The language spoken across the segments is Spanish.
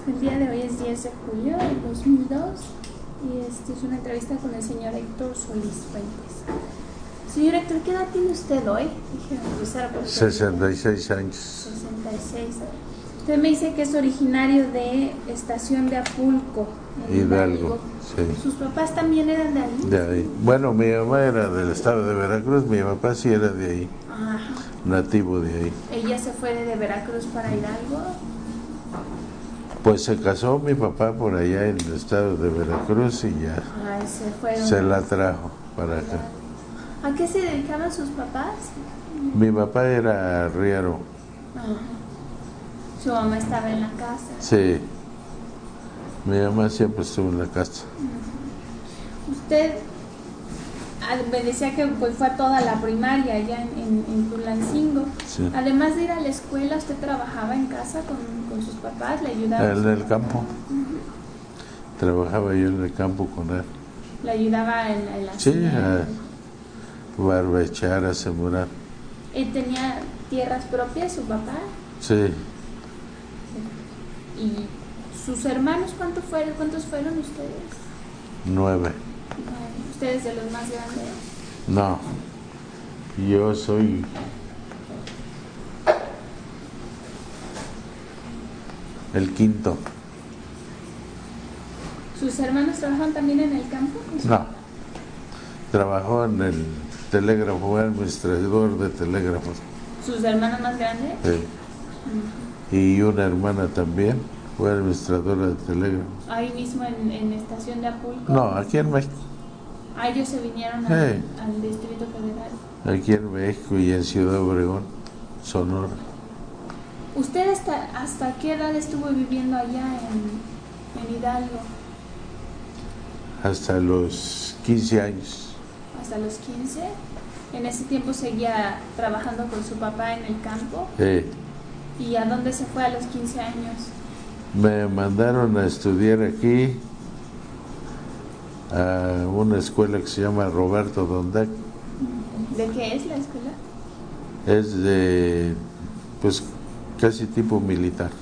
El día de hoy es 10 de julio del 2002 y es una entrevista con el señor Héctor Solís Fuentes. Señor Héctor, ¿qué edad tiene usted hoy? Déjeme empezar por 66 años. 66. Usted me dice que es originario de Estación de Apulco, en Hidalgo, sí. ¿Sus papás también eran de ahí? De ahí. Bueno, mi mamá era del estado de Veracruz, mi papá sí era de ahí. Ajá. Nativo de ahí. ¿Ella se fue de Veracruz para Hidalgo? Pues se casó mi papá por allá en el estado de Veracruz y ya se la trajo para acá. ¿A qué se dedicaban sus papás? Mi papá era arriero. Ajá. ¿Su mamá estaba en la casa? Sí, mi mamá siempre estuvo en la casa. Usted me decía que pues fue toda la primaria allá en Tulancingo. Sí. Además de ir a la escuela, ¿usted trabajaba en casa con sus papás? ¿Le ayudaba? En el campo. Trabajaba yo en el campo con él. ¿Le ayudaba en la Sí, a barbechar, a sembrar. ¿Tenía tierras propias su papá? Sí. ¿Y sus hermanos cuántos fueron ustedes? 9. ¿Ustedes de los más grandes? No, yo soy el quinto. ¿Sus hermanos trabajan también en el campo? No, trabajó en el telégrafo, fue administrador de telégrafos. ¿Sus hermanos más grandes? Sí. Y una hermana también, fue administradora de telégrafos. ¿Ahí mismo en Estación de Apulco? No, aquí en México. Ellos se vinieron al Distrito Federal. Aquí en México y en Ciudad Obregón, Sonora. ¿Usted hasta qué edad estuvo viviendo allá en Hidalgo? Hasta los 15 años. ¿Hasta los 15? ¿En ese tiempo seguía trabajando con su papá en el campo? Sí. ¿Y a dónde se fue a los 15 años? Me mandaron a estudiar aquí a una escuela que se llama Roberto Dondac. ¿De qué es la escuela? Es de, pues, casi tipo militar.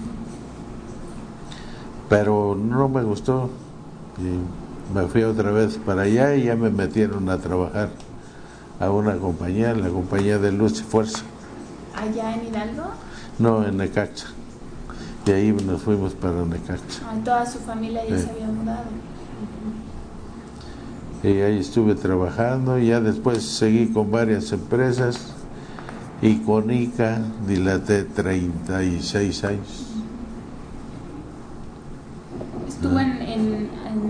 Pero no me gustó y me fui otra vez para allá y ya me metieron a trabajar a una compañía, la compañía de Luz y Fuerza. ¿Allá en Hidalgo? No, en Necaxa. Y ahí nos fuimos para Necaxa. Toda su familia ya se había mudado. Y ahí estuve trabajando y ya después seguí con varias empresas y con ICA dilaté 36 años. Estuvo en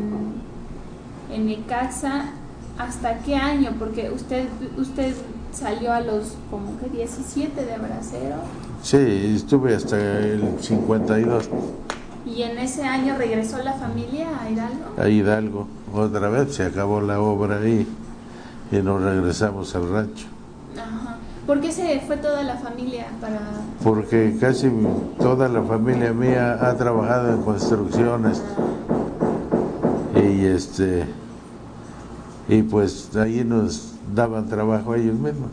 Necaxa, ¿hasta qué año? Porque usted salió a los como que 17 de bracero. Sí, estuve hasta el 52. ¿Y en ese año regresó la familia a Hidalgo? A Hidalgo, otra vez se acabó la obra ahí y nos regresamos al rancho. Ajá. ¿Por qué se fue toda la familia para...? Porque casi toda la familia mía ha trabajado en construcciones y pues ahí nos daban trabajo ellos mismos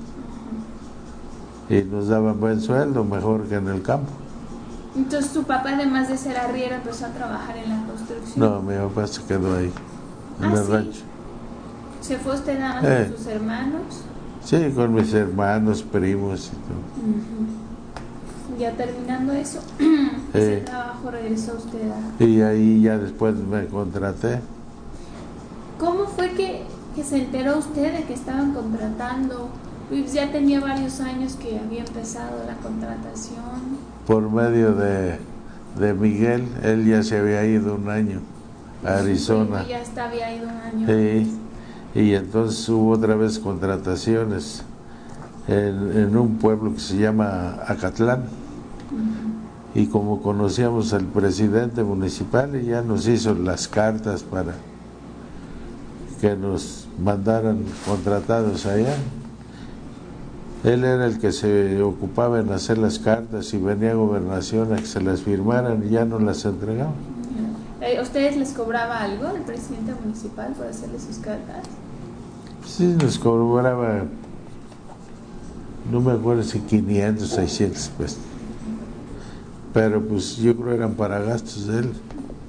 y nos daban buen sueldo, mejor que en el campo. Entonces su papá, además de ser arriero, empezó a trabajar en la construcción. No, mi papá se quedó ahí, en el rancho. ¿Se fue usted nada más con sus hermanos? Sí, con mis hermanos, primos y todo. Ya terminando eso, ese trabajo regresó usted a... Y ahí ya después me contraté. ¿Cómo fue que se enteró usted de que estaban contratando? Pues ya tenía varios años que había empezado la contratación. Por medio de Miguel, él ya se había ido un año a Arizona. Sí, ya había ido un año. Sí, y entonces hubo otra vez contrataciones en un pueblo que se llama Acatlán. Y como conocíamos al presidente municipal, y ya nos hizo las cartas para que nos mandaran contratados allá. Él era el que se ocupaba en hacer las cartas y venía a gobernación a que se las firmaran y ya no las entregaban. ¿Ustedes les cobraba algo al presidente municipal por hacerle sus cartas? Sí, nos cobraba, no me acuerdo si 500, 600 pesos. pero pues yo creo eran para gastos de él.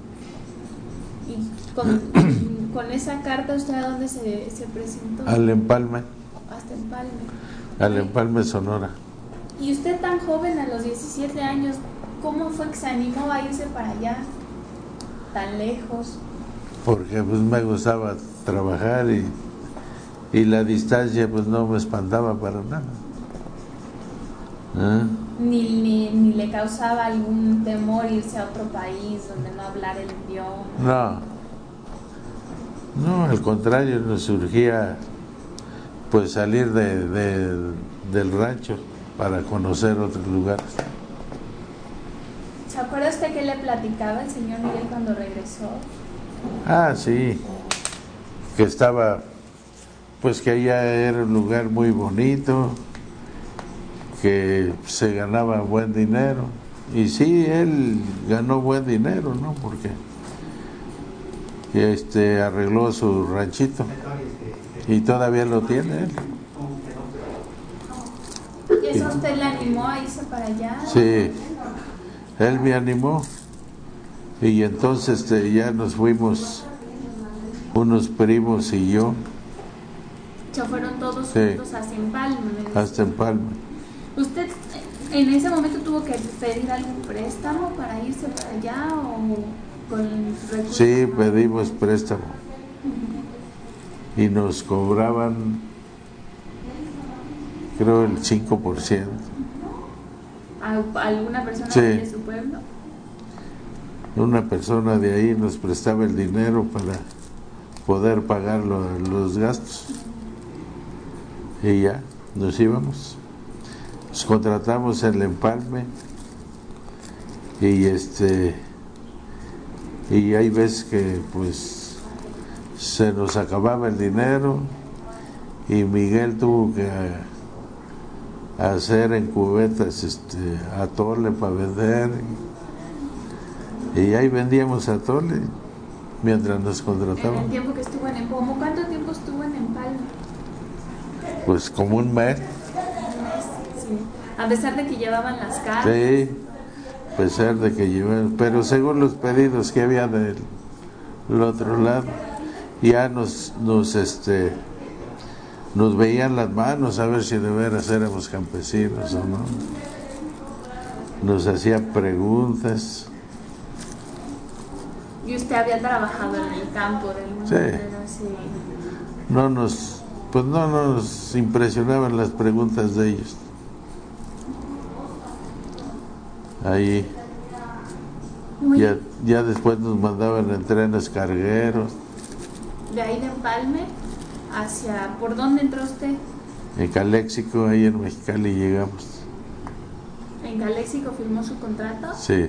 ¿Y con esa carta usted a dónde se presentó? Al Empalme. Hasta Empalme. Al Empalme, Sonora. Y usted tan joven, a los 17 años, ¿cómo fue que se animó a irse para allá, tan lejos? Porque pues me gustaba trabajar y la distancia pues no me espantaba para nada. ¿Ah? Ni le causaba algún temor irse a otro país donde no hablara el idioma. No, al contrario, nos surgía pues salir del rancho para conocer otros lugares. ¿Se acuerda usted que le platicaba el señor Miguel cuando regresó? Sí, que estaba, pues que allá era un lugar muy bonito, que se ganaba buen dinero. Y sí, él ganó buen dinero, ¿no? Porque arregló su ranchito y todavía lo tiene él. ¿Y eso usted le animó a irse para allá? Sí, él me animó y entonces ya nos fuimos unos primos y yo. ¿Se fueron todos juntos hasta Empalme? Hasta Empalme. ¿Usted en ese momento tuvo que pedir algún préstamo para irse para allá o con recursos? Sí, pedimos préstamo y nos cobraban, creo, el 5%. ¿A alguna persona Sí. de su pueblo? Una persona de ahí nos prestaba el dinero para poder pagar los gastos y ya nos íbamos. Nos contratamos el Empalme y y hay veces que pues se nos acababa el dinero y Miguel tuvo que hacer en cubetas atole para vender y ahí vendíamos atole mientras nos contrataban. En el tiempo que estuvo en Empalme, ¿cuánto tiempo estuvo en Empalme? Pues como un mes. Sí. A pesar de que llevaban las cartas. Sí, a pesar de que llevaban, pero según los pedidos que había del otro lado, ya nos veían las manos a ver si de veras éramos campesinos o no. Nos hacían preguntas. ¿Y usted había trabajado en el campo del mundo? Sí. No nos impresionaban las preguntas de ellos. Ahí ya después nos mandaban en trenes cargueros. De ahí de Empalme ¿por dónde entró usted? En Caléxico, ahí en Mexicali llegamos. ¿En Caléxico firmó su contrato? Sí.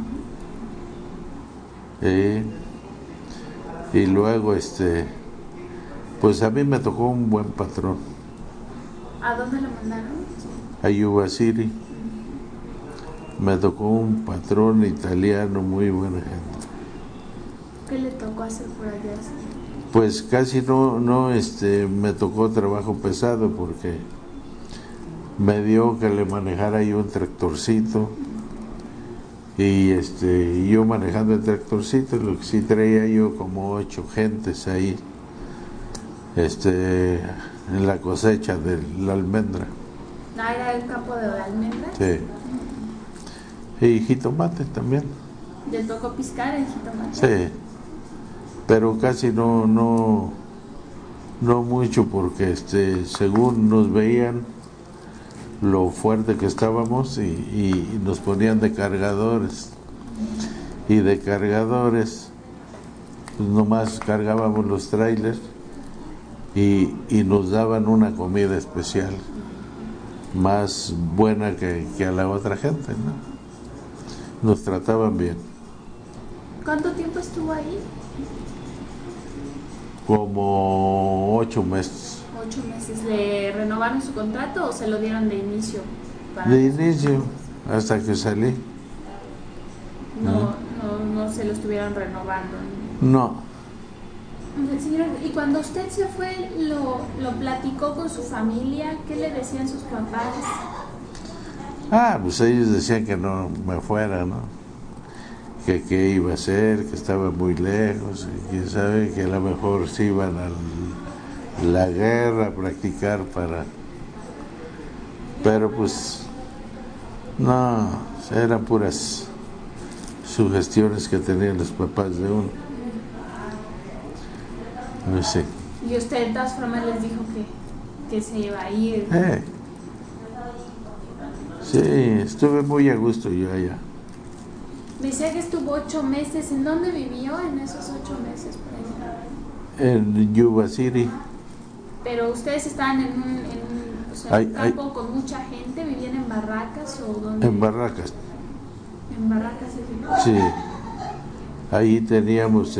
Y luego pues a mí me tocó un buen patrón. ¿A dónde lo mandaron? A Yuba City. Me tocó un patrón italiano, muy buena gente. ¿Qué le tocó hacer por allá? Pues casi no me tocó trabajo pesado porque me dio que le manejara yo un tractorcito y yo manejando el tractorcito, lo que sí traía yo como 8 gentes ahí en la cosecha de la almendra. ¿Era el campo de la almendra? Sí. Y jitomate también. ¿Le tocó piscar el jitomate? Sí, pero casi no mucho porque según nos veían lo fuerte que estábamos y nos ponían de cargadores y de cargadores pues nomás cargábamos los trailers y nos daban una comida especial más buena que a la otra gente, ¿no? Nos trataban bien. ¿Cuánto tiempo estuvo ahí? Como 8 meses. 8 meses. ¿Le renovaron su contrato o se lo dieron de inicio? De inicio, hasta que salí. No se lo estuvieron renovando. No. Señor, y cuando usted se fue, ¿lo platicó con su familia? ¿Qué le decían sus papás? Pues ellos decían que no me fuera, ¿no? Que iba a hacer, que estaba muy lejos, y quién sabe, que a lo mejor se iban a la guerra a practicar para... Pero pues, no, eran puras sugestiones que tenían los papás de uno. No sé. Y usted de todas formas les dijo que se iba a ir. Sí, estuve muy a gusto yo allá. Me decía que estuvo 8 meses. ¿En dónde vivió en esos 8 meses? Por allá? En Yuba City. Pero ustedes estaban en un campo con mucha gente, ¿vivían en barracas o dónde? En barracas. En barracas. Sí. Ahí teníamos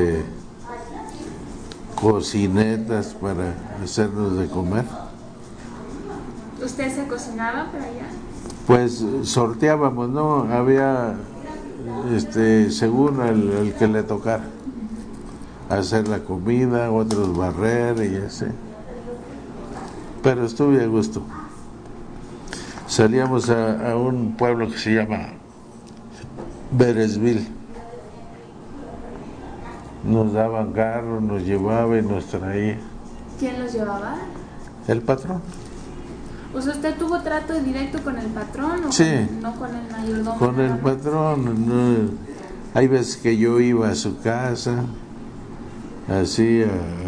cocinetas para hacernos de comer. ¿Usted se cocinaba por allá? Pues sorteábamos, ¿no? Había según el que le tocara hacer la comida, otros barrer y así. Pero estuve a gusto. Salíamos a un pueblo que se llama Beresville. Nos daban carro, nos llevaba y nos traía. ¿Quién los llevaba? El patrón. Pues usted tuvo trato directo con el patrón, ¿o sí, no con el mayordomo? Con el patrón. No. Hay veces que yo iba a su casa, así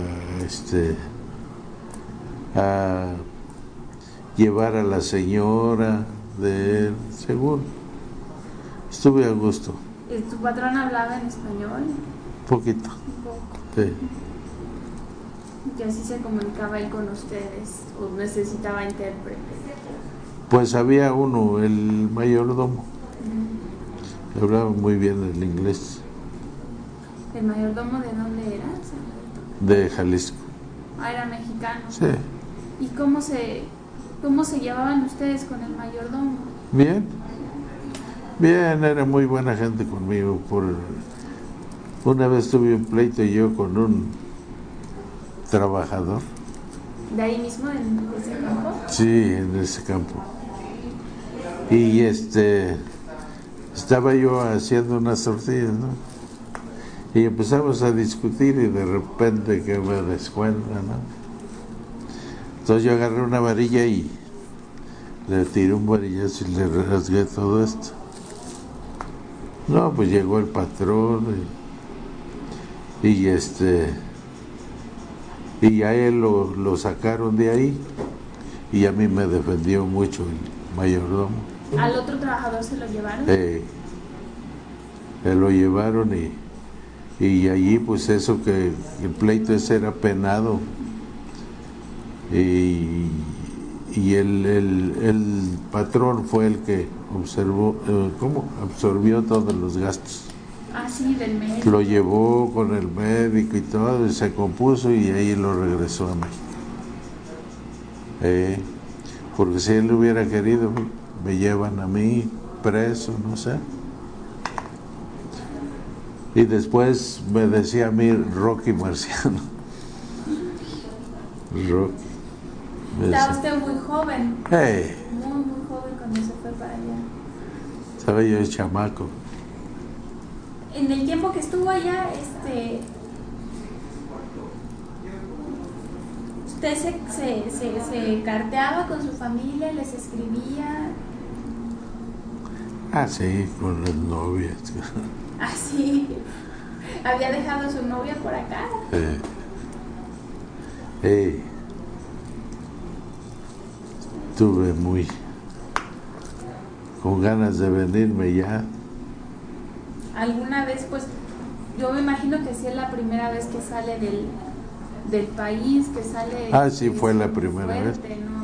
a llevar a la señora de él, seguro. Estuve a gusto. ¿Tu patrón hablaba en español? Poquito. Un poco. Sí. ¿Y así se comunicaba él con ustedes? ¿O necesitaba intérprete? Pues había uno, el mayordomo. Hablaba muy bien el inglés. ¿El mayordomo de dónde era? De Jalisco. Era mexicano. Sí. ¿Y cómo se llevaban ustedes con el mayordomo? Bien. Bien, era muy buena gente conmigo. Una vez tuve un pleito yo con un trabajador. ¿De ahí mismo, en ese campo? Sí, en ese campo. Y estaba yo haciendo unas tortillas, ¿no? Y empezamos a discutir y de repente que me descuenta, ¿no? Entonces yo agarré una varilla y le tiré un varillazo y le rasgué todo esto. No, pues llegó el patrón y a él lo sacaron de ahí y a mí me defendió mucho el mayordomo. ¿Al otro trabajador se lo llevaron? Lo llevaron y allí pues eso que el pleito ese era penado y el patrón fue el que absorbió todos los gastos. Ah, sí, del médico. Lo llevó con el médico y todo, y se compuso y ahí lo regresó a México. Porque si él hubiera querido, me llevan a mí preso, no sé. Y después me decía a mí Rocky Marciano. Rocky. Estaba usted muy joven. Muy joven cuando se fue para allá. Estaba yo chamaco. En el tiempo que estuvo allá, ¿usted se carteaba con su familia, les escribía? Sí, con las novias. Ah, sí. ¿Había dejado a su novia por acá? Estuve muy con ganas de venirme ya. ¿Alguna vez, pues, yo me imagino que sí es la primera vez que sale del país, que sale... Sí, fue la primera vez.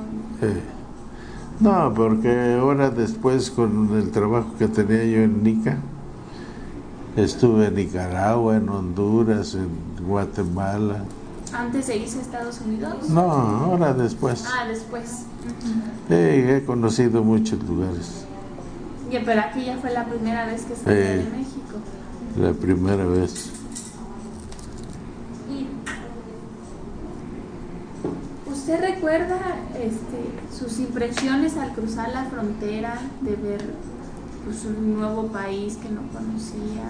¿No? No, porque ahora después con el trabajo que tenía yo en Nica, estuve en Nicaragua, en Honduras, en Guatemala. ¿Antes de irse a Estados Unidos? No, ahora después. Después. He conocido muchos lugares. Pero aquí ya fue la primera vez que salió de México. La primera vez. ¿Y ¿Usted recuerda sus impresiones al cruzar la frontera, de ver pues, un nuevo país que no conocía?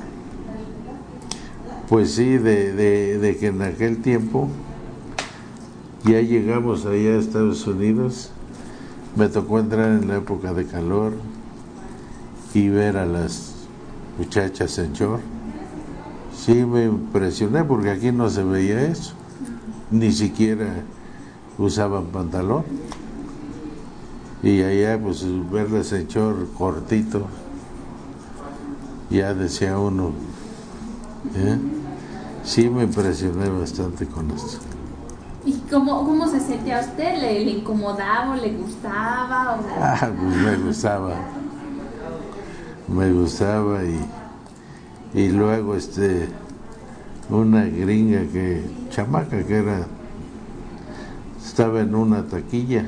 Pues sí, de que en aquel tiempo ya llegamos allá a Estados Unidos, me tocó entrar en la época de calor y ver a las muchachas en short. Sí, me impresioné porque aquí no se veía eso, ni siquiera usaban pantalón. Y allá pues verlas en short cortito, ya decía uno, sí me impresioné bastante con esto. ¿Y cómo se sentía usted? ¿Le incomodaba o le gustaba? Pues me gustaba y luego una gringa chamaca que estaba en una taquilla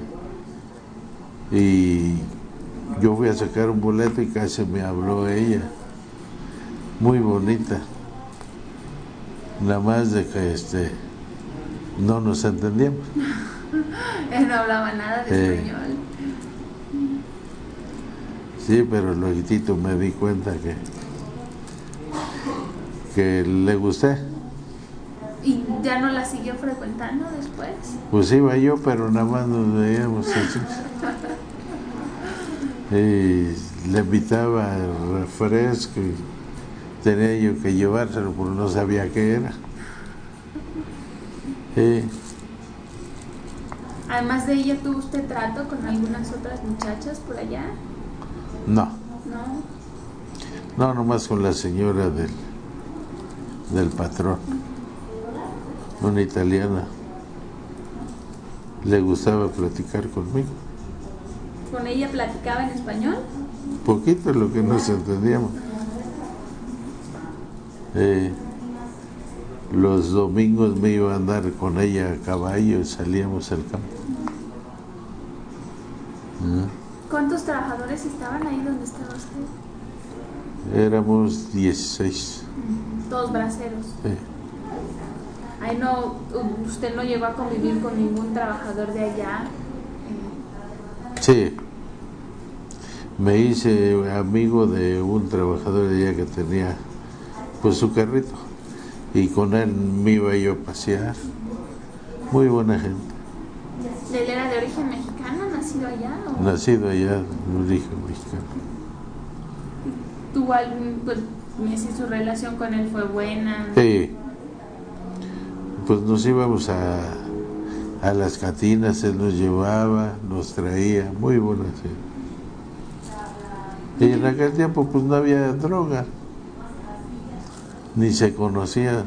y yo fui a sacar un boleto y casi me habló ella, muy bonita, nada más de que no nos entendíamos. Él no hablaba nada de español. Sí, pero luego me di cuenta que le gusté. ¿Y ya no la siguió frecuentando después? Pues iba yo, pero nada más nos veíamos así. Y le invitaba el refresco y tenía yo que llevárselo porque no sabía qué era. Además de ella, ¿tuvo usted trato con algunas otras muchachas por allá? No. ¿No? No, nomás con la señora del patrón, una italiana. Le gustaba platicar conmigo. ¿Con ella platicaba en español? Poquito lo que nos entendíamos. Los domingos me iba a andar con ella a caballo y salíamos al campo. ¿Cuántos trabajadores estaban ahí donde estaba usted? Éramos 16. Todos braceros. Sí. Ahí ¿usted no llegó a convivir con ningún trabajador de allá? Sí. Me hice amigo de un trabajador de allá que tenía pues su carrito y con él me iba yo a pasear. Muy buena gente. ¿Él era de origen mexicano, nacido allá? ¿O? Nacido allá, de origen mexicano. ¿Tuvo algún, si su relación con él fue buena? Sí. Pues nos íbamos a las cantinas, él nos llevaba, nos traía, muy buena gente. Y en aquel tiempo pues no había droga, ni se conocía,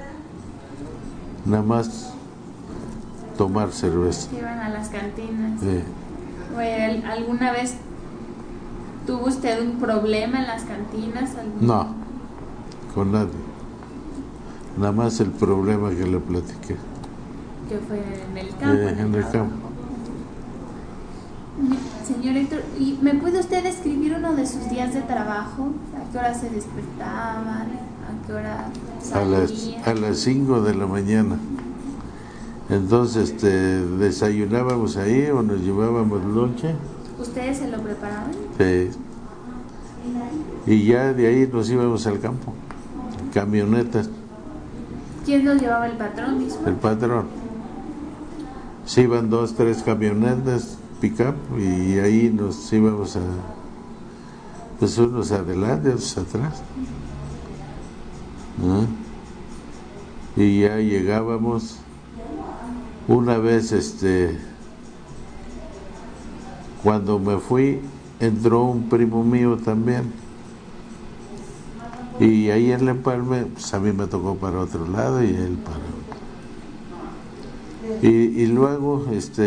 nada más tomar cerveza. Iban a las cantinas. Sí. Oye, ¿alguna vez tuvo usted un problema en las cantinas? No, con nadie. Nada más el problema que le platiqué. Que fue en el campo. En el campo. Señor Héctor, ¿y me puede usted describir uno de sus días de trabajo? ¿A qué hora se despertaban? ¿A qué hora salían? A las 5 de la mañana. Entonces desayunábamos ahí o nos llevábamos lonche. ¿Ustedes se lo preparaban? Sí. Y ya de ahí nos íbamos al campo, camionetas. ¿Quién nos llevaba, el patrón mismo? El patrón. Sí, iban 2, 3 camionetas, pick-up, y ahí nos íbamos pues unos adelante, otros atrás. Y ya llegábamos. Una vez, cuando me fui, entró un primo mío también. Y ahí en el empalme, pues a mí me tocó para otro lado y él para otro. Y luego,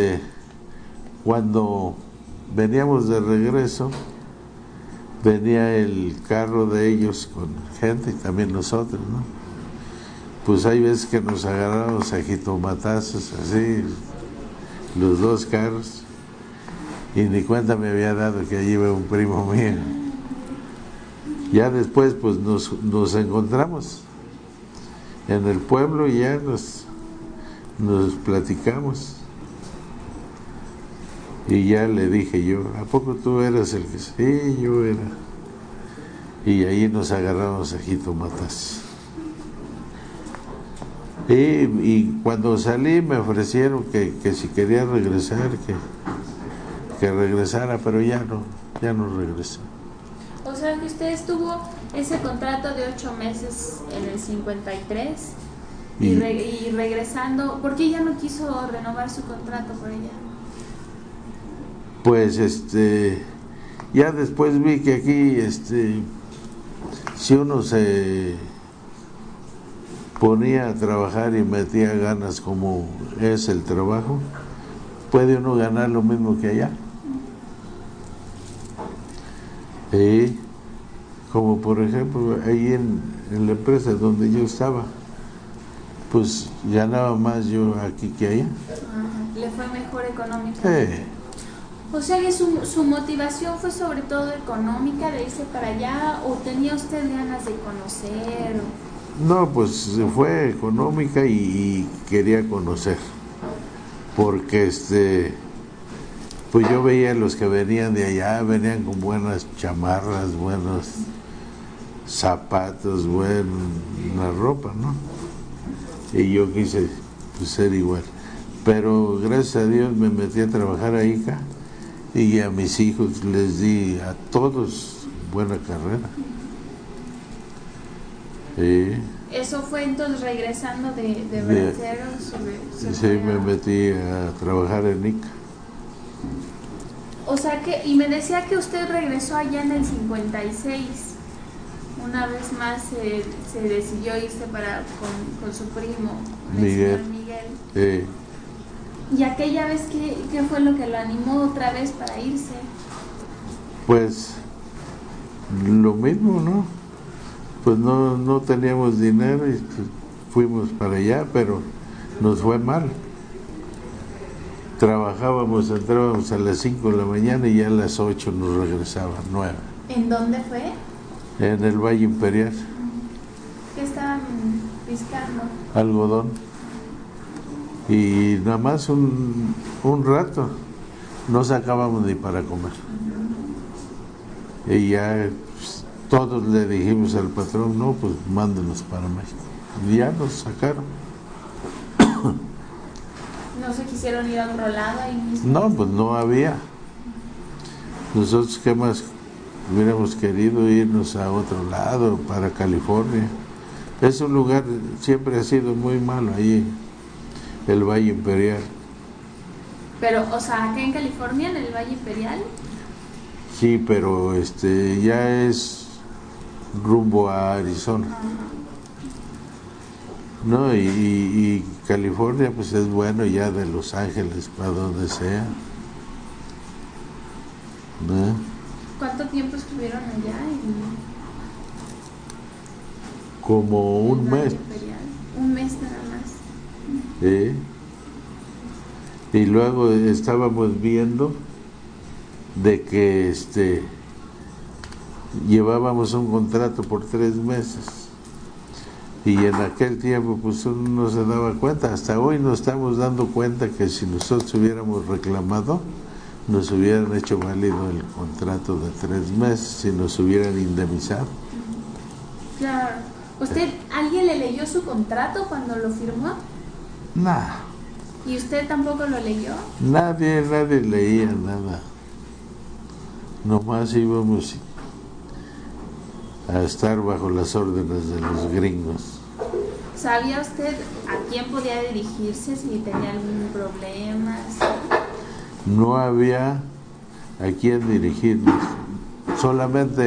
cuando veníamos de regreso, venía el carro de ellos con gente y también nosotros, ¿no? Pues hay veces que nos agarramos a jitomatazos, así, los dos carros, y ni cuenta me había dado que allí iba un primo mío. Ya después pues nos encontramos en el pueblo y ya nos platicamos. Y ya le dije yo, ¿a poco tú eras el que...? Sí, yo era. Y ahí nos agarramos a jitomatas. Y cuando salí me ofrecieron que si quería regresar, que regresara, pero ya no regresé. O sea que usted estuvo ese contrato de 8 meses en el 53 y regresando, ¿por qué ya no quiso renovar su contrato por ella? Pues ya después vi que aquí si uno se ponía a trabajar y metía ganas como es el trabajo, puede uno ganar lo mismo que allá. Y como por ejemplo ahí en la empresa donde yo estaba, pues ganaba más yo aquí que allá. ¿Le fue mejor económicamente? O sea que su motivación fue sobre todo económica de irse para allá, ¿o tenía usted ganas de conocer? No, pues fue económica y quería conocer, porque pues yo veía a los que venían de allá, venían con buenas chamarras, buenos zapatos, buena ropa, ¿no? Y yo quise pues, ser igual. Pero gracias a Dios me metí a trabajar ahí acá, y a mis hijos les di a todos buena carrera. ¿Eso fue entonces regresando de Braceros? Sí, me metí a trabajar en ICA. O sea que, y me decía que usted regresó allá en el 56. Una vez más se decidió irse con su primo, Miguel. El señor Miguel. ¿Y aquella vez qué fue lo que lo animó otra vez para irse? Pues lo mismo, ¿no? Pues no teníamos dinero y fuimos para allá, pero nos fue mal. Entrábamos a las 5 de la mañana y ya a las 8 nos regresaban, 9. ¿En dónde fue? En el Valle Imperial. ¿Qué estaban piscando? Algodón. Y nada más un rato, no sacábamos ni para comer. Y ya pues, todos le dijimos al patrón, no, pues mándenos para México. Y ya nos sacaron. ¿No se quisieron ir a otro lado ahí mismo? No, pues no había. Nosotros qué más hubiéramos querido irnos a otro lado, para California. Es un lugar, siempre ha sido muy malo ahí, el Valle Imperial. Pero, o sea, acá en California, en el Valle Imperial. Sí, pero ya es rumbo a Arizona. No, y California pues es bueno ya de Los Ángeles para donde sea. ¿No? ¿Cuánto tiempo estuvieron allá? Como un mes. Un mes nada más. ¿Sí? Y luego estábamos viendo de que llevábamos un contrato por 3 meses. Y en aquel tiempo pues uno no se daba cuenta, hasta hoy nos estamos dando cuenta que si nosotros hubiéramos reclamado, nos hubieran hecho válido el contrato de 3 meses y nos hubieran indemnizado. Claro. ¿Alguien le leyó su contrato cuando lo firmó? Nada. ¿Y usted tampoco lo leyó? Nadie leía nada. Nomás íbamos a estar bajo las órdenes de los gringos. ¿Sabía usted a quién podía dirigirse si tenía algún problema? No había a quién dirigirnos, solamente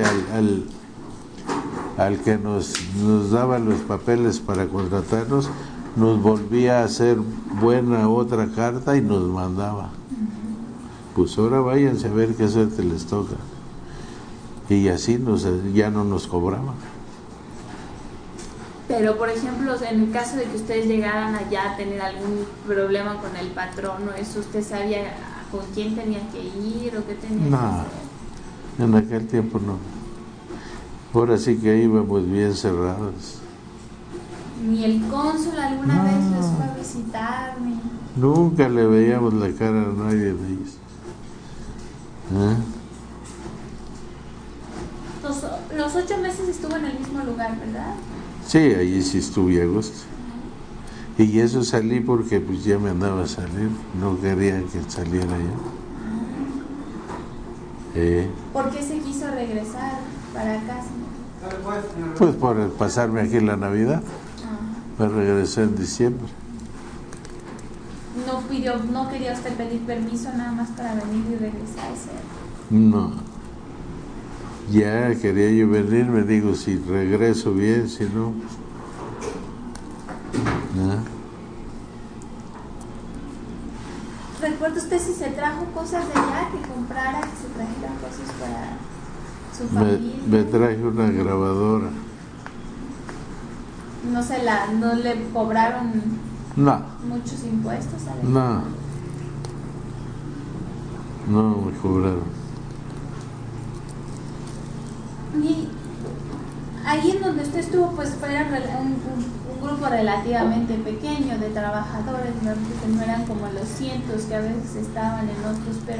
al que nos daba los papeles para contratarnos, nos volvía a hacer buena otra carta y nos mandaba. Pues ahora váyanse a ver qué suerte les toca. Y así ya no nos cobraban. Pero, por ejemplo, en el caso de que ustedes llegaran allá a tener algún problema con el patrón o eso, ¿usted sabía con quién tenía que ir o qué tenía que hacer? No, en aquel tiempo no. Ahora sí que íbamos bien cerrados. ¿Ni el cónsul alguna vez les fue a visitar? Nunca le veíamos la cara a nadie de ellos. Los 8 meses estuvo en el mismo lugar, ¿verdad? Sí, allí sí estuve a gusto. Y eso salí porque pues ya me andaba a salir, no quería que saliera ya. ¿Por qué se quiso regresar para casa? Pues por pasarme aquí la Navidad. Me regresé en diciembre. ¿No quería usted pedir permiso nada más para venir y regresarse? No. Ya quería yo venir, me digo, si regreso bien, si no. ¿Recuerda usted si se trajo cosas de allá, que comprara, que se trajera cosas para su familia? Me traje una grabadora. ¿No le cobraron muchos impuestos a la No me cobraron. Y ahí en donde usted estuvo, pues era un grupo relativamente pequeño de trabajadores, ¿no? Que no eran como los cientos que a veces estaban en otros, pero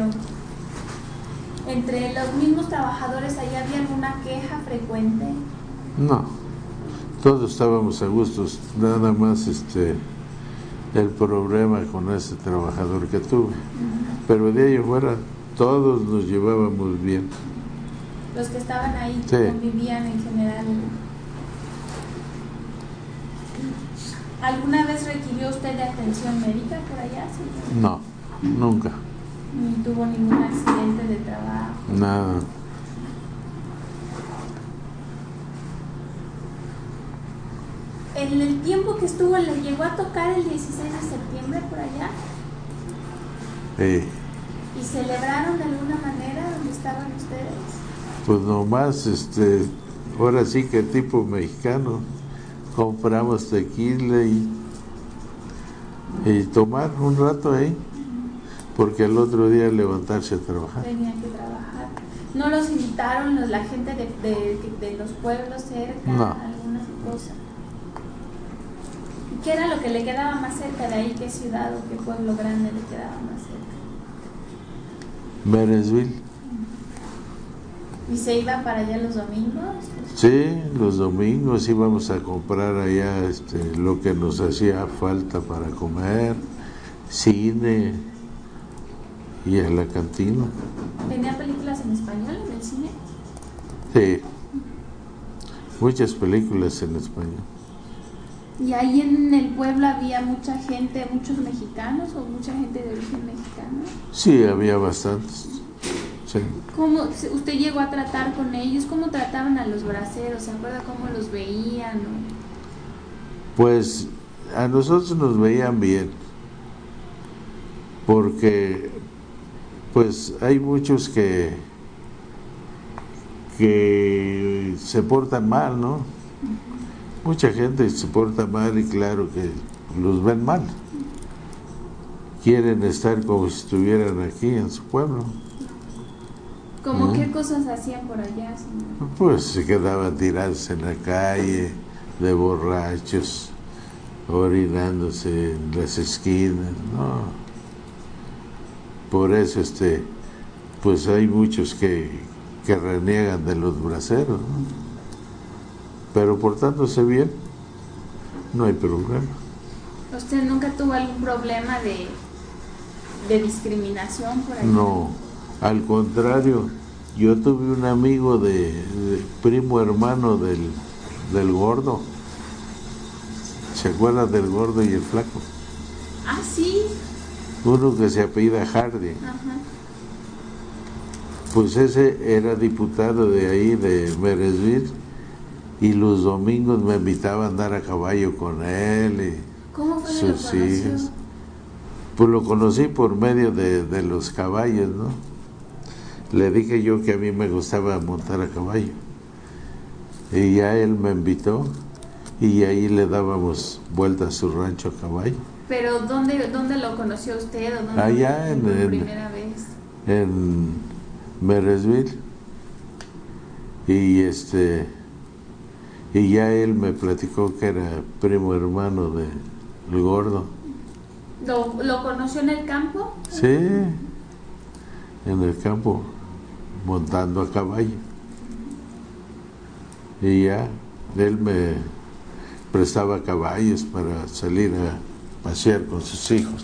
entre los mismos trabajadores, ¿ahí había alguna queja frecuente? No, todos estábamos a gustos, nada más el problema con ese trabajador que tuve. Pero de ahí afuera todos nos llevábamos bien. Los que estaban ahí, sí, convivían en general. ¿Alguna vez requirió usted de atención médica por allá, señor? No, nunca. ¿Ni tuvo ningún accidente de trabajo? Nada. ¿En el tiempo que estuvo le llegó a tocar el 16 de septiembre por allá? Sí. ¿Y celebraron de alguna manera donde estaban ustedes? Pues nomás, ahora sí que tipo mexicano, compramos tequila y tomar un rato ahí, porque el otro día levantarse a trabajar. Tenía que trabajar. ¿No los invitaron la gente de los pueblos cerca? No. ¿Alguna cosa? ¿Qué era lo que le quedaba más cerca de ahí? ¿Qué ciudad o qué pueblo grande le quedaba más cerca? Meresville. ¿Y se iba para allá los domingos? Sí, los domingos íbamos a comprar allá lo que nos hacía falta para comer, cine y a la cantina. ¿Tenía películas en español en el cine? Sí, muchas películas en español. ¿Y ahí en el pueblo había mucha gente, muchos mexicanos o mucha gente de origen mexicano? Sí, había bastantes. Sí. ¿Cómo usted llegó a tratar con ellos? ¿Cómo trataban a los braceros? ¿Se acuerda cómo los veían? Pues a nosotros nos veían bien, porque pues hay muchos que se portan mal, ¿no? Mucha gente se porta mal y claro que los ven mal. Quieren estar como si estuvieran aquí en su pueblo. ¿Cómo qué cosas hacían por allá, señor? Pues se quedaban tirados en la calle, de borrachos, orinándose en las esquinas, ¿no? Por eso pues hay muchos que reniegan de los braceros, ¿no? Pero portándose bien, no hay problema. ¿Usted nunca tuvo algún problema de discriminación por ahí? No, al contrario, yo tuve un amigo de primo hermano del gordo. ¿Se acuerda del gordo y el flaco? Ah, sí. Uno que se apellida Hardy. Ajá. Pues ese era diputado de ahí, de Meresville, y los domingos me invitaba a andar a caballo con él y ¿Cómo fue que sus lo conoció? hijas. Pues lo conocí por medio de los caballos, ¿no? Le dije yo que a mí me gustaba montar a caballo. Y ya él me invitó y ahí le dábamos vuelta a su rancho a caballo. ¿Pero dónde lo conoció usted? ¿O dónde allá por primera vez? En Meresville. Y y ya él me platicó que era primo hermano del gordo. ¿Lo conoció en el campo? Sí, en el campo. montando a caballo. Y ya él me prestaba caballos para salir a pasear con sus hijos.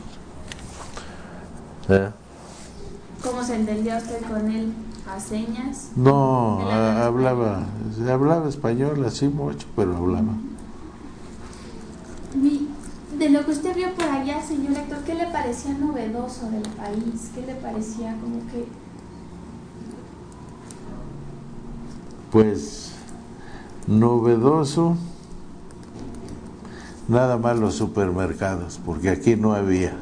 ¿Cómo se entendía usted con él? ¿A señas? No, hablaba español así mucho, pero hablaba. De lo que usted vio por allá, señor Héctor, ¿qué le parecía novedoso del país? ¿Qué le parecía como que...? Pues novedoso, nada más los supermercados, porque aquí no había.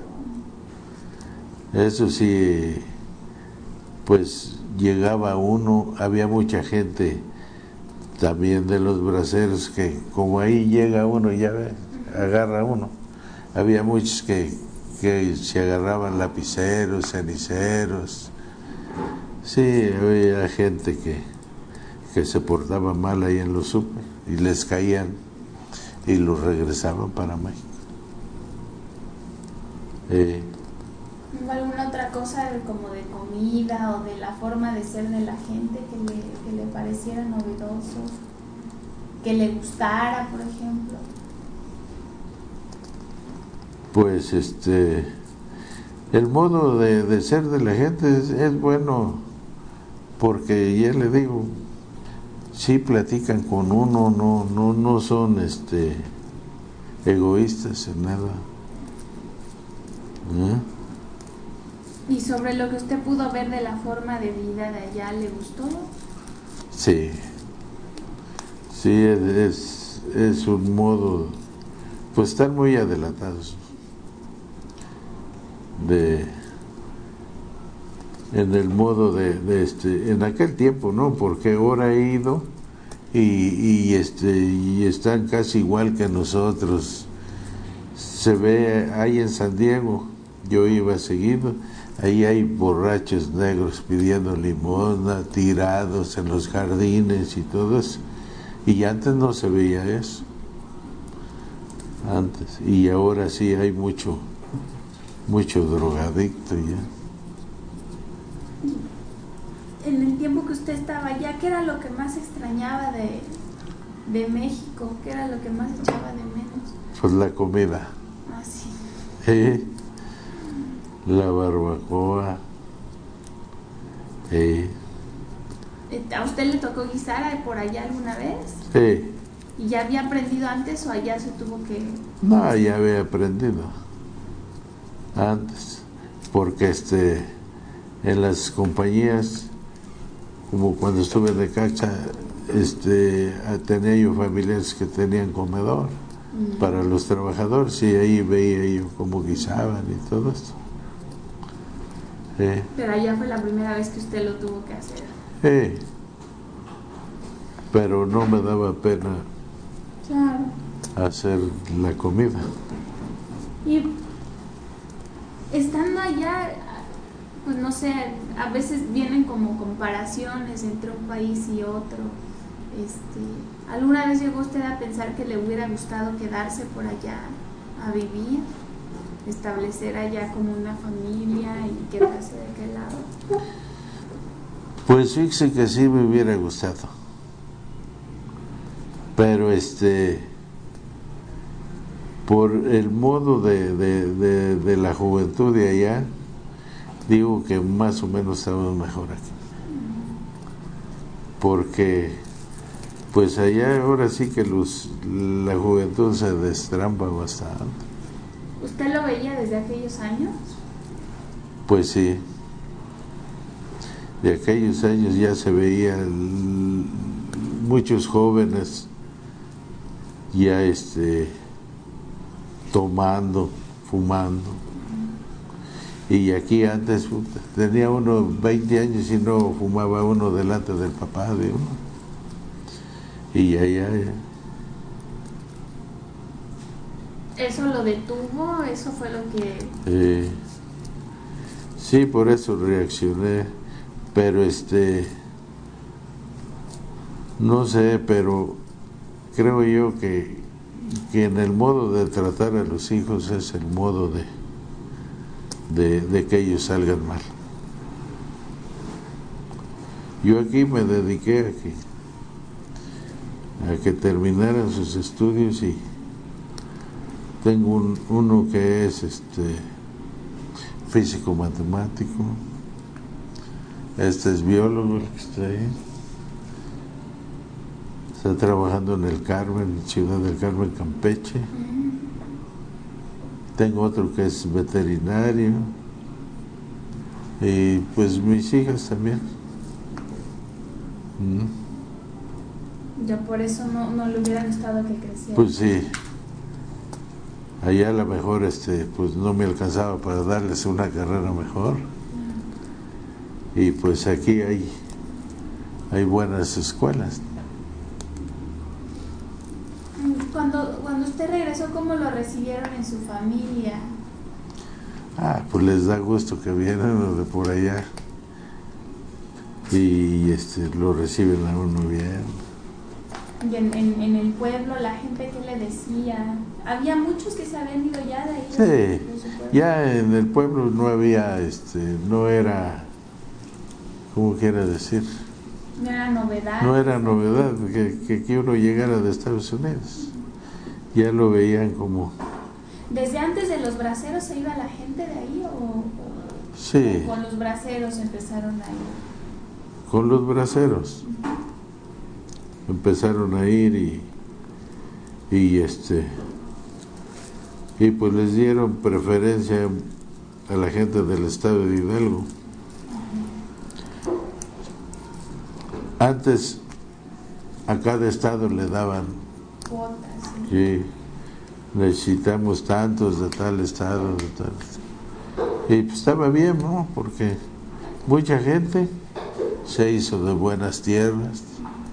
Eso sí, pues llegaba uno, había mucha gente también de los braceros que como ahí llega uno, ya ve, agarra uno. Había muchos que se agarraban lapiceros, ceniceros. Sí, había gente que se portaba mal ahí en los súper y les caían y los regresaban para México. ¿Alguna otra cosa como de comida o de la forma de ser de la gente que le pareciera novedoso? ¿Que le gustara, por ejemplo? Pues el modo de ser de la gente es bueno, porque ya le digo, sí platican con uno, no son egoístas en nada. ¿Y sobre lo que usted pudo ver de la forma de vida de allá, le gustó? Sí, es un modo, pues están muy adelantados en el modo en aquel tiempo, ¿no? Porque ahora he ido y están casi igual que nosotros. Se ve ahí en San Diego, yo iba seguido, ahí hay borrachos negros pidiendo limosna, tirados en los jardines y todo eso. Y antes no se veía eso. Antes. Y ahora sí hay mucho drogadicto ya. En el tiempo que usted estaba allá, ¿qué era lo que más extrañaba de México? ¿Qué era lo que más echaba de menos? Pues la comida. Ah, sí. La barbacoa. ¿A usted le tocó guisar por allá alguna vez? Sí. ¿Y ya había aprendido antes o allá se tuvo que...? No, ya había aprendido antes, porque en las compañías, como cuando estuve de Cacha, tenía yo familiares que tenían comedor para los trabajadores y ahí veía yo cómo guisaban y todo esto. Pero allá fue la primera vez que usted lo tuvo que hacer. Pero no me daba pena, claro, hacer la comida. Y estando allá, pues no sé, a veces vienen como comparaciones entre un país y otro. ¿Alguna vez llegó usted a pensar que le hubiera gustado quedarse por allá a vivir, establecer allá como una familia y quedarse de aquel lado? Pues fíjese que sí me hubiera gustado, pero por el modo de la juventud de allá, digo que más o menos estamos mejor aquí, porque pues allá ahora sí que la juventud se destrampa bastante. ¿Usted lo veía desde aquellos años? Pues sí, de aquellos años ya se veían muchos jóvenes ya tomando, fumando. Y aquí antes tenía uno 20 años y no fumaba uno delante del papá de uno. Y allá ya. ¿Eso lo detuvo? ¿Eso fue lo que...? Sí, por eso reaccioné, pero no sé, pero creo yo que en el modo de tratar a los hijos es el modo de que ellos salgan mal. Yo aquí me dediqué a que terminaran sus estudios y tengo uno que es físico matemático, este es biólogo, el que está ahí, está trabajando en el Carmen, Ciudad del Carmen, Campeche. Tengo otro que es veterinario y pues mis hijas también. Ya por eso no le hubieran gustado que creciera. Pues sí, allá a lo mejor pues no me alcanzaba para darles una carrera mejor. Y pues aquí hay buenas escuelas. Cuando usted regresó, ¿cómo lo recibieron en su familia? Pues les da gusto que vienen de por allá y lo reciben a uno bien. Y en el pueblo, la gente, ¿qué le decía? Había muchos que se habían ido ya de ahí. Sí, de ya en el pueblo no había, no era, ¿cómo quiere decir? No era novedad. No era novedad que uno llegara de Estados Unidos. Ya lo veían como... ¿Desde antes de los braceros se iba la gente de ahí sí, o con los braceros empezaron a ir? Con los braceros empezaron a ir y pues les dieron preferencia a la gente del estado de Hidalgo. Antes a cada estado le daban cuotas. Sí, necesitamos tantos de tal estado, de tal. Y pues estaba bien, ¿no? Porque mucha gente se hizo de buenas tierras.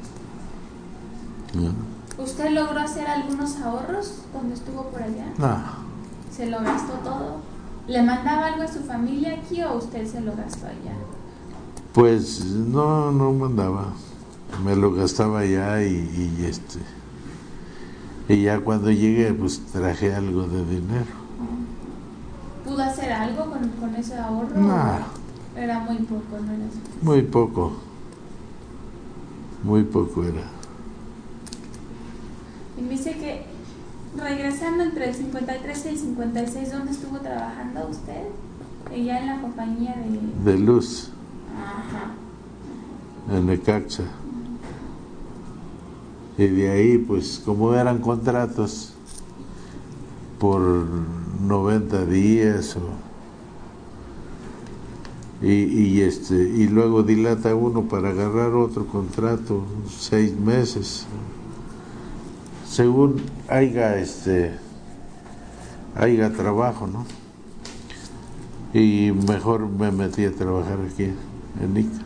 ¿No? ¿Usted logró hacer algunos ahorros cuando estuvo por allá? No. ¿Se lo gastó todo? ¿Le mandaba algo a su familia aquí o usted se lo gastó allá? Pues no mandaba. Me lo gastaba allá y ya cuando llegué pues traje algo de dinero. ¿Pudo hacer algo con ese ahorro? No. Era muy poco, ¿no era suficiente? Muy poco era. Y me dice que regresando entre el 53 y el 56, ¿dónde estuvo trabajando usted? Ella en la compañía de luz. Ajá. En Necaxa. Y de ahí, pues, como eran contratos por 90 días y luego dilata uno para agarrar otro contrato 6 meses según haya trabajo, ¿no? Y mejor me metí a trabajar aquí en Nica.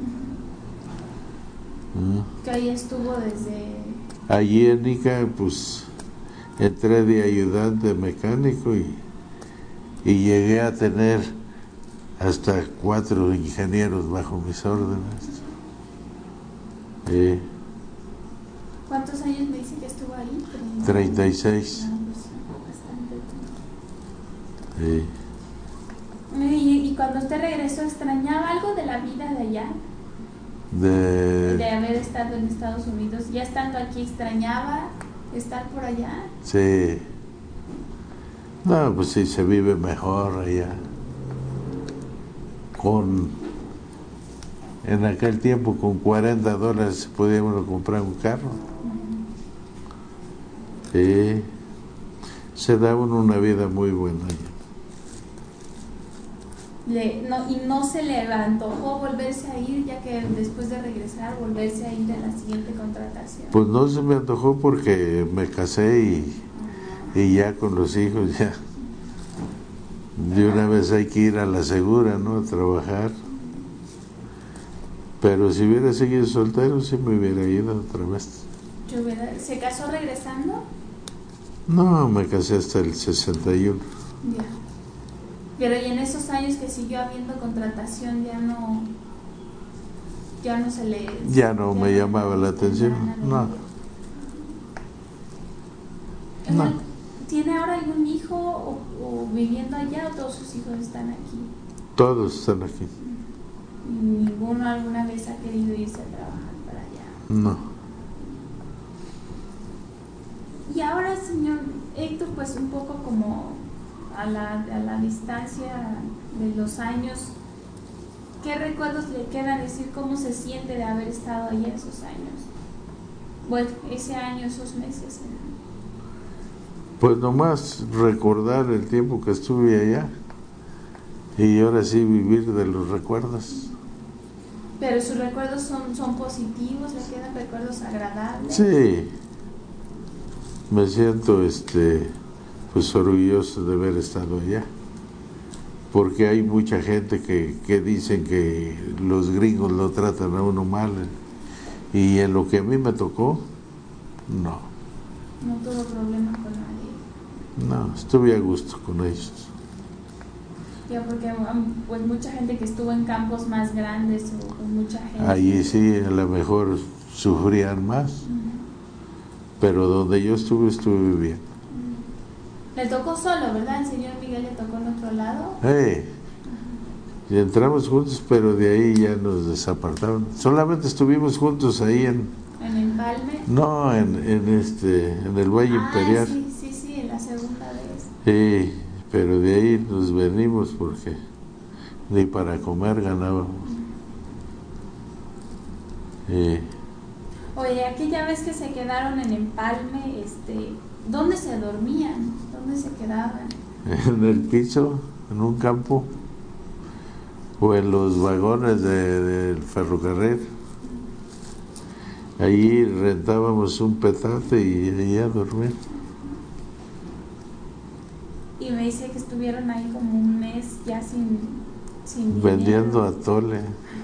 Que ahí estuvo desde... Allí en Nica, pues, entré de ayudante mecánico y llegué a tener hasta 4 ingenieros bajo mis órdenes. ¿Cuántos años me dice que estuvo ahí? 36. Bastante. ¿Y cuando usted regresó, extrañaba algo de la vida de allá? De haber estado en Estados Unidos. Ya estando aquí, ¿extrañaba estar por allá? Sí. No, pues sí, se vive mejor allá. En aquel tiempo con $40 podía uno comprar un carro. Sí. Se da uno una vida muy buena allá. ¿Y no se le antojó volverse a ir, ya que después de regresar, volverse a ir a la siguiente contratación? Pues no se me antojó porque me casé y ya con los hijos ya de una vez hay que ir a la segura, ¿no? A trabajar. Pero si hubiera seguido soltero, sí me hubiera ido otra vez. ¿Se casó regresando? No, me casé hasta el 61. Ya. Pero y en esos años que siguió habiendo contratación ya no se le... Ya no me llamaba la atención, no. ¿Tiene ahora algún hijo o viviendo allá o todos sus hijos están aquí? Todos están aquí. Y ninguno alguna vez ha querido irse a trabajar para allá. No. Y ahora, señor Héctor, pues un poco como a la distancia de los años, ¿qué recuerdos le quedan? Decir, ¿cómo se siente de haber estado allá esos años? Bueno, ese año, esos meses. Pues nomás recordar el tiempo que estuve allá y ahora sí vivir de los recuerdos. Pero sus recuerdos son positivos, le quedan recuerdos agradables. Sí, me siento pues orgulloso de haber estado allá, porque hay mucha gente que dicen que los gringos lo tratan a uno mal, y en lo que a mí me tocó, no. No tuvo problema con nadie. No, estuve a gusto con ellos. Ya, porque pues mucha gente que estuvo en campos más grandes o con mucha gente. Allí sí, a lo mejor sufrían más, pero donde yo estuve bien. Le tocó solo, ¿verdad? El señor Miguel le tocó en otro lado. Y entramos juntos, pero de ahí ya nos desapartaron. Solamente estuvimos juntos ahí ¿En Empalme? No, en el Valle Imperial. Sí, en la segunda vez. Sí, pero de ahí nos venimos porque ni para comer ganábamos. Oye, aquella vez que se quedaron en Empalme, ¿dónde se dormían? ¿Dónde se quedaban? En el piso, en un campo, o en los vagones del ferrocarril. Allí rentábamos un petate y allá a dormir. Y me dice que estuvieron ahí como un mes ya sin vendiendo dinero. atole.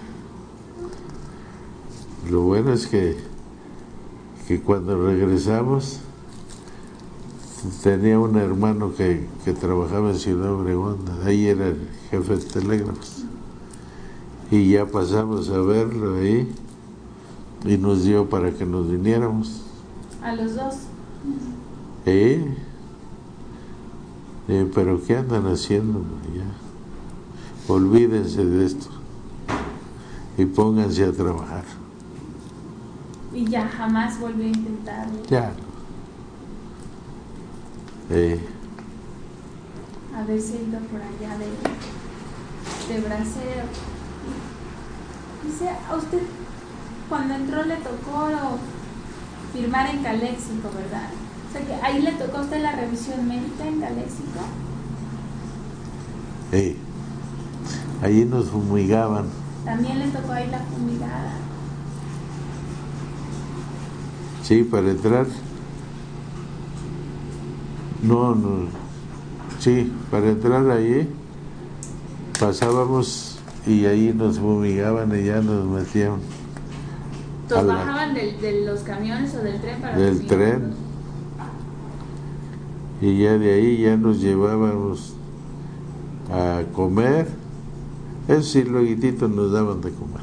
Lo bueno es que cuando regresamos tenía un hermano que trabajaba en Ciudad Obregón, ahí era el jefe de telégrafos, y ya pasamos a verlo ahí y nos dio para que nos viniéramos. ¿A los dos? Pero ¿qué andan haciendo? Ya. Olvídense de esto y pónganse a trabajar. Y ya jamás volvió a intentarlo. Ya. Haberse ido por allá de bracero. Dice, a usted cuando entró le tocó firmar en Caléxico, ¿verdad? O sea que ahí le tocó a usted la revisión médica en Caléxico. Allí nos fumigaban. También le tocó ahí la fumigada. Sí, para entrar. No. Sí, para entrar allí pasábamos y ahí nos fumigaban y ya nos metían. ¿Entonces bajaban de los camiones o del tren para del tren? Y ya de ahí ya nos llevábamos a comer. Eso sí, luego nos daban de comer.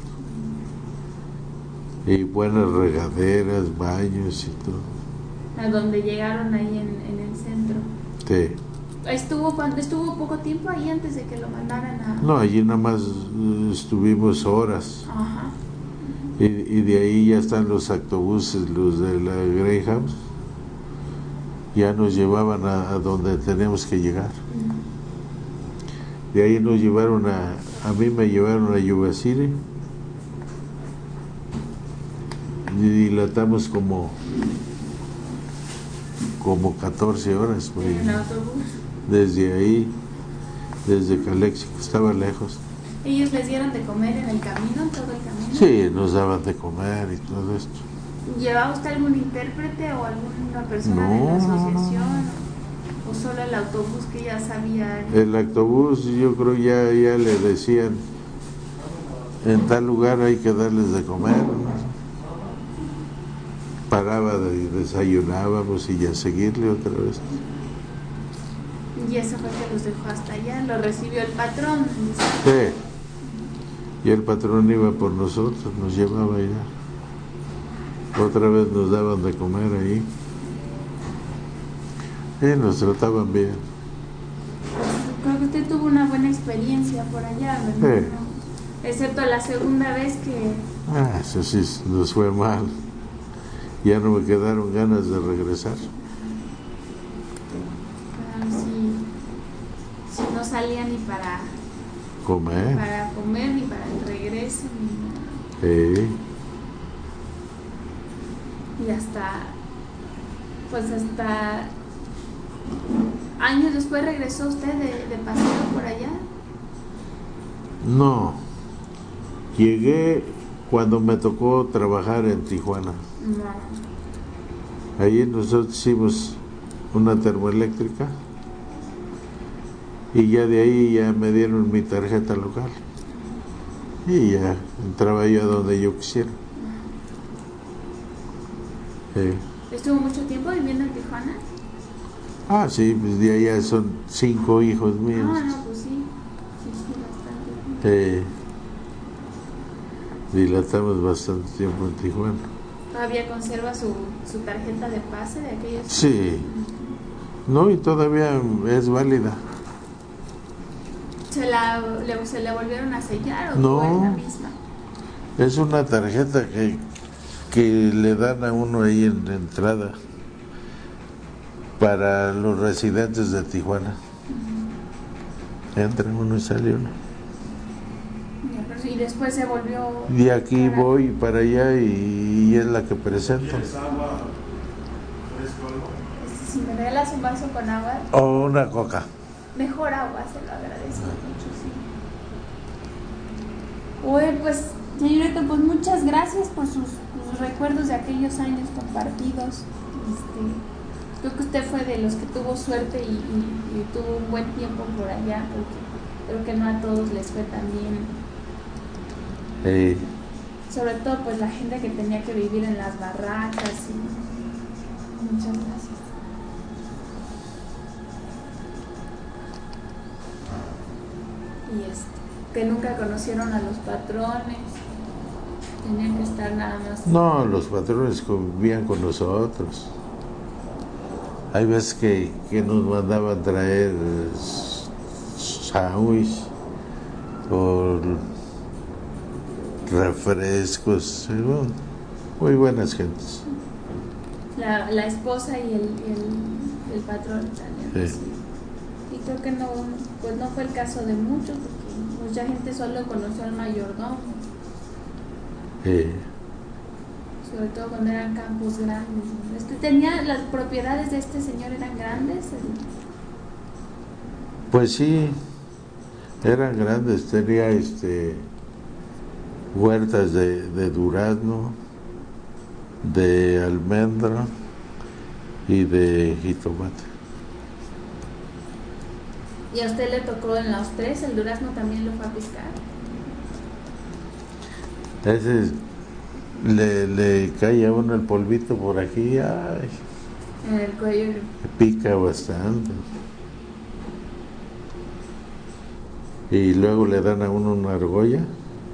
Y buenas regaderas, baños y todo. A donde llegaron ahí en el centro. Sí. ¿Estuvo poco tiempo ahí antes de que lo mandaran a...? No, allí nada más estuvimos horas. Ajá. Y de ahí ya están los autobuses, los de la Greyhound. Ya nos llevaban a donde teníamos que llegar. De ahí nos llevaron a mí me llevaron a Yuba City. Y dilatamos como 14 horas. ¿En autobús? Desde ahí, desde Caléxico, estaba lejos. ¿Ellos les dieron de comer en el camino, todo el camino? Sí, nos daban de comer y todo esto. ¿Llevaba usted algún intérprete o alguna persona de la asociación? ¿O solo el autobús que ya sabía? El autobús, yo creo ya le decían, en tal lugar hay que darles de comer. Paraba y desayunábamos y ya seguirle otra vez. Y eso fue que los dejó hasta allá, lo recibió el patrón. Sí. Y el patrón iba por nosotros, nos llevaba allá. Otra vez nos daban de comer ahí. Y nos trataban bien. Creo que usted tuvo una buena experiencia por allá, ¿verdad? Excepto la segunda vez que... Eso sí nos fue mal. Ya no me quedaron ganas de regresar. Si no salía ni para comer, ni para el regreso, ni nada. Y hasta años después regresó usted de paseo por allá. No, llegué cuando me tocó trabajar en Tijuana. No. Allí nosotros hicimos una termoeléctrica y ya de ahí ya me dieron mi tarjeta local y ya entraba yo a donde yo quisiera. ¿Estuvo mucho tiempo viviendo en Tijuana? Sí, pues de allá son 5 hijos míos. No, pues sí, bastante. Dilatamos bastante tiempo en Tijuana. ¿Todavía conserva su tarjeta de pase de aquellos? Sí, no, y todavía es válida. ¿Se la volvieron a sellar o no, fue la misma? Es una tarjeta que le dan a uno ahí en la entrada para los residentes de Tijuana. Entra uno y sale uno. Y después se volvió... De aquí voy para allá y es la que presento. Si me regalas un vaso con agua... O una coca. Mejor agua, se lo agradezco mucho, sí. Bueno, pues, señorita, pues muchas gracias por sus recuerdos de aquellos años compartidos. Creo que usted fue de los que tuvo suerte y tuvo un buen tiempo por allá, porque creo que no a todos les fue tan bien. Sobre todo pues la gente que tenía que vivir en las barracas y... Muchas gracias. Y que nunca conocieron a los patrones, tenían que estar nada más... No, los patrones convivían con nosotros. Hay veces que nos mandaban traer sándwich o refrescos, muy buenas gentes. La esposa y el patrón también. Sí. Y creo que no fue el caso de muchos, porque mucha gente solo conoció al mayordomo. Sobre todo cuando eran campos grandes. ¿Las propiedades de este señor eran grandes? Pues sí, eran grandes. Tenía huertas de durazno, de almendra y de jitomate. ¿Y a usted le tocó en los 3? ¿El durazno también lo fue a piscar? Ese le cae a uno el polvito por aquí, ay, en el cuello. Pica bastante. Y luego le dan a uno una argolla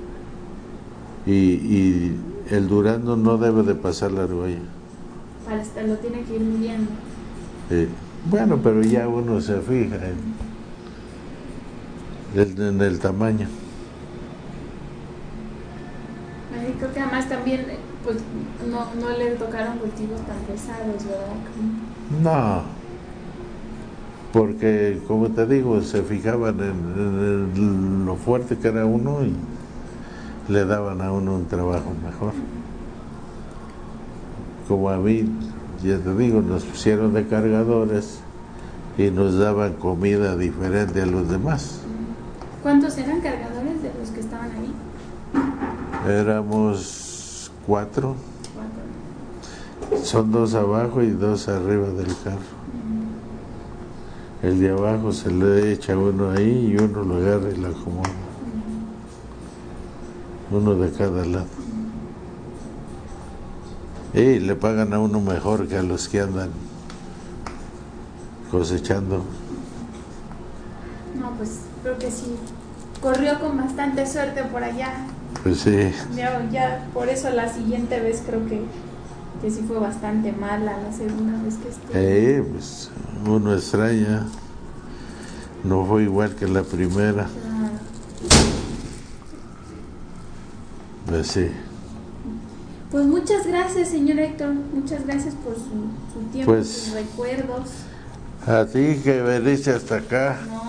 y el durazno no debe de pasar la argolla. Lo tiene que ir midiendo. Bueno, pero ya uno se fija en el tamaño. Creo que además también pues no le tocaron cultivos tan pesados, ¿verdad? No, porque como te digo, se fijaban en lo fuerte que era uno y le daban a uno un trabajo mejor. Como a mí, ya te digo, nos pusieron de cargadores y nos daban comida diferente a los demás. ¿Cuántos eran cargadores de los que estaban ahí? Éramos 4. Son 2 abajo y 2 arriba del carro. El de abajo se le echa uno ahí y uno lo agarra y lo acomoda. Uno de cada lado. Y le pagan a uno mejor que a los que andan cosechando. No, pues creo que sí. Corrió con bastante suerte por allá. Pues sí. Ya por eso la siguiente vez creo que sí fue bastante mala la segunda vez que estuve. Pues uno extraña. No fue igual que la primera. Pues sí. Pues muchas gracias, señor Héctor, muchas gracias por su tiempo, Pues, sus recuerdos. a ti que veniste hasta acá. No,